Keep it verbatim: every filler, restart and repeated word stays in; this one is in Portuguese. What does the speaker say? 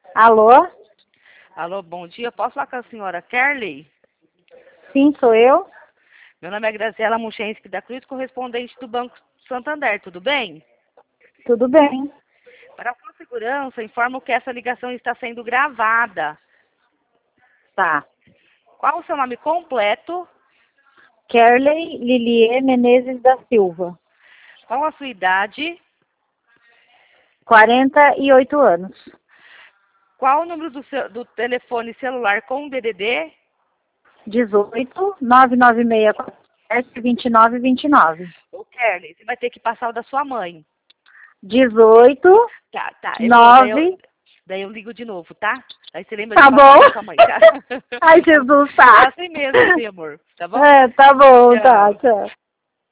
Alô? Alô, bom dia. Posso falar com a senhora Kerley? Sim, sou eu. Meu nome é Graziela Muchensky da Cruz, correspondente do Banco Santander, tudo bem? Tudo bem. Para a sua segurança, informo que essa ligação está sendo gravada. Tá. Qual o seu nome completo? Kerley Lilie Menezes da Silva. Qual a sua idade? quarenta e oito anos. Qual o número do, seu, do telefone celular com D D D? dezoito, nove nove seis quatro sete, vinte e nove vinte e nove. Ô, Kerley, você vai ter que passar o da sua mãe. dezoito, Tá, tá. Eu vou, daí, eu, nove. daí eu ligo de novo, tá? Aí você lembra Tá de passar bom. o da sua mãe, tá? Ai, Jesus, É tá. assim mesmo, assim, amor. Tá bom? É, tá bom, tá, Tchau. tchau.